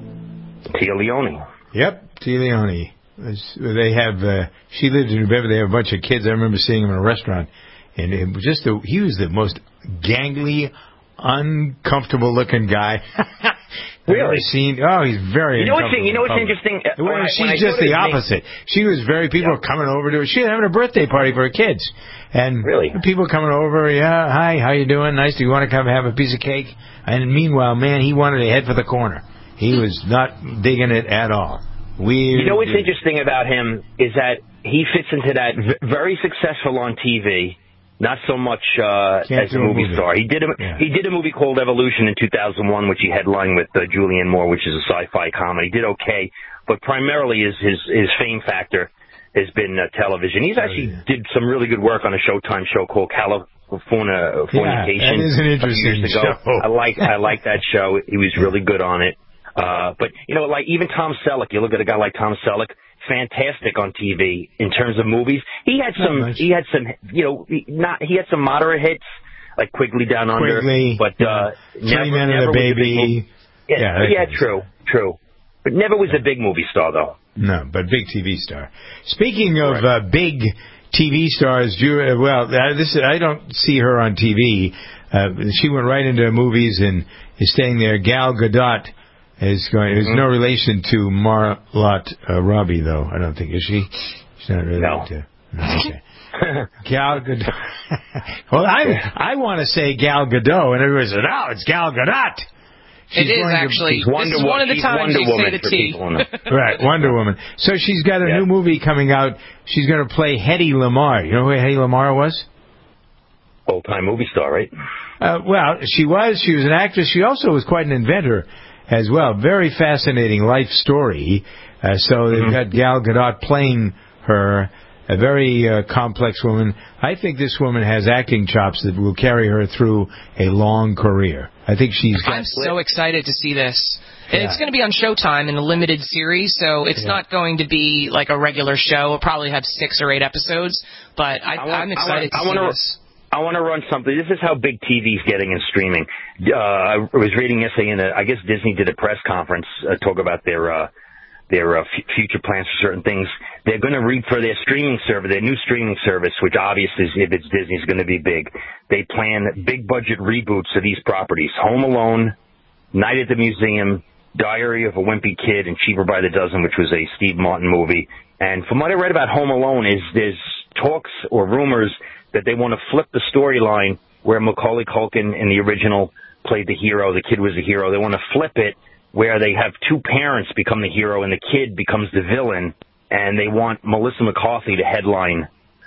Tia Leone. Yep, Tia Leone. They have. Uh, she lived in New Beverly. They have a bunch of kids. I remember seeing him in a restaurant, and it was just the, he was the most gangly, uncomfortable-looking guy. Really? Seen, oh, he's very. You know what's you know what's interesting? Uh, well, she's just the opposite. Name, she was very. People yeah. were coming over to her. She was having a birthday party for her kids, and really, people coming over. Yeah, hi, how you doing? Nice. Do you want to come have a piece of cake? And meanwhile, man, he wanted to head for the corner. He was not digging it at all. Weird. You know what's interesting about him is that he fits into that v- very successful on T V. Not so much uh, as a movie, movie star. He did a yeah. he did a movie called Evolution in two thousand one, which he headlined with uh, Julianne Moore, which is a sci-fi comedy. He did okay, but primarily his his, his fame factor has been uh, television. He's actually oh, yeah. did some really good work on a Showtime show called California Fornication. Yeah, that is an interesting years ago. show. I like I like that show. He was really good on it. Uh, but you know, like even Tom Selleck. You look at a guy like Tom Selleck. Fantastic on T V in terms of movies. He had some. Nice. He had some. You know, not. He had some moderate hits like Quigley Down Under. Quigley, but uh, yeah. never, Man never and the Baby. Yeah, yeah, yeah true, true. But never was a big movie star though. No, but big T V star. Speaking of right. uh, big T V stars, well, uh, this I don't see her on T V. Uh, she went right into movies and is staying there. Gal Gadot. Is going. There's mm-hmm. no relation to Margot uh, Robbie, though. I don't think is she. She's It's not really. No. To, okay. Gal Gadot. Well, I I want to say Gal Gadot, and everybody says, no, it's Gal Gadot. She's it is actually. To, this is one of the times you say the T. Right, Wonder Woman. So she's got a yeah. new movie coming out. She's going to play Hedy Lamarr. You know who Hedy Lamarr was? Old-time movie star, right? Uh, well, she was. She was an actress. She also was quite an inventor as well. Very fascinating life story. Uh, so they've mm-hmm. got Gal Gadot playing her, a very uh, complex woman. I think this woman has acting chops that will carry her through a long career. I think she's got... I'm so excited to see this. Yeah. It's going to be on Showtime in a limited series, so it's yeah. not going to be like a regular show. It'll probably have six or eight episodes, but I, I want, I'm excited I want, to I see wanna, this. I want to run something. This is how big T V's getting in streaming. Uh, I was reading yesterday, in a, I guess Disney did a press conference, uh, talk about their... Uh, their uh, f- future plans for certain things. They're going to read for their streaming service, their new streaming service, which obviously, if it's Disney, is going to be big. They plan big-budget reboots of these properties. Home Alone, Night at the Museum, Diary of a Wimpy Kid, and Cheaper by the Dozen, which was a Steve Martin movie. And from what I read about Home Alone is there's talks or rumors that they want to flip the storyline where Macaulay Culkin in the original played the hero, the kid was the hero. They want to flip it where they have two parents become the hero and the kid becomes the villain, and they want Melissa McCarthy to headline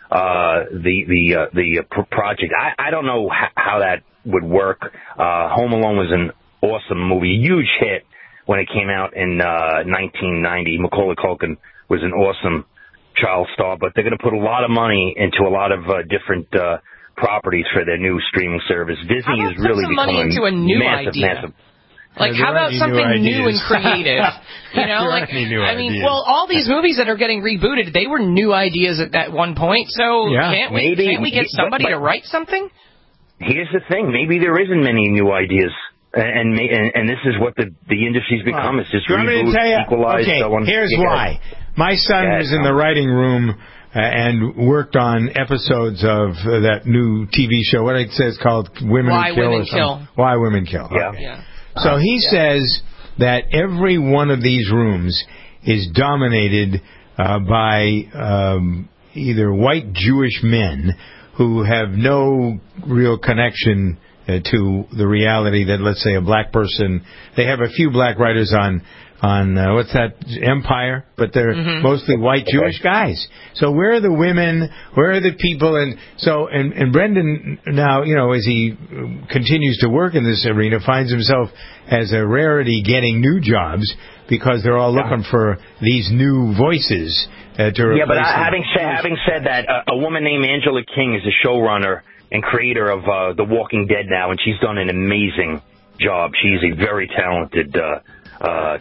uh, the the uh, the uh, project. I, I don't know h- how that would work. Uh, Home Alone was an awesome movie, a huge hit when it came out in uh, nineteen ninety. Macaulay Culkin was an awesome child star, but they're going to put a lot of money into a lot of uh, different uh, properties for their new streaming service. Disney is really becoming into a new massive, idea? massive. Like, how about something new, new and creative? You know, like, I mean, ideas. well, all these movies that are getting rebooted, they were new ideas at that one point. So yeah. can't we Maybe, can't we get somebody but, but, to write something? Here's the thing: maybe there isn't many new ideas, and and, and this is what the the industry's become. It's just reboot, equalize, okay, so on. Here's why. My son yeah, was in the writing room uh, and worked on episodes of uh, that new T V show. What it says called Women Why Who Kill. Women Kill. Why Women Kill. Yeah. Okay. yeah. So he yeah. says that every one of these rooms is dominated uh, by um, either white Jewish men who have no real connection uh, to the reality that, let's say, a black person. They have a few black writers on on uh, what's that, Empire, but they're mm-hmm. mostly white Jewish guys. So where are the women? Where are the people? And so and, and Brendan now, you know, as he continues to work in this arena, finds himself as a rarity getting new jobs because they're all looking for these new voices uh, to replace yeah, but I, them. having said having said that, uh, a woman named Angela King is a showrunner and creator of uh, The Walking Dead now, and she's done an amazing job. She's a very talented uh, uh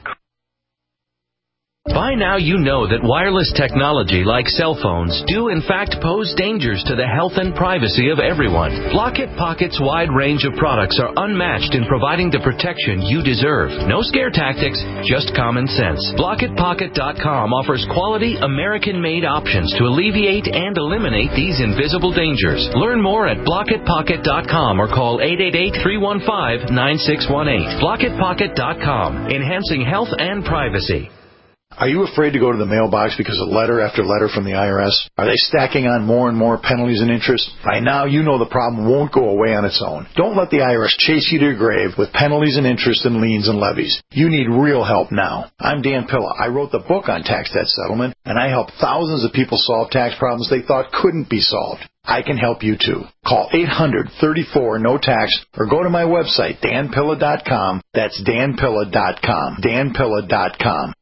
By now you know that wireless technology like cell phones do in fact pose dangers to the health and privacy of everyone. Blockit Pocket's wide range of products are unmatched in providing the protection you deserve. No scare tactics, just common sense. Blockit Pocket dot com offers quality American-made options to alleviate and eliminate these invisible dangers. Learn more at Blockit Pocket dot com or call eight eight eight, three one five, nine six one eight. Blockit Pocket dot com, enhancing health and privacy. Are you afraid to go to the mailbox because of letter after letter from the I R S? Are they stacking on more and more penalties and interest? By now, you know the problem won't go away on its own. Don't let the I R S chase you to your grave with penalties and interest and liens and levies. You need real help now. I'm Dan Pilla. I wrote the book on tax debt settlement, and I help thousands of people solve tax problems they thought couldn't be solved. I can help you too. Call eight hundred, thirty-four, no tax or go to my website, dan pilla dot com. That's dan pilla dot com. dan pilla dot com.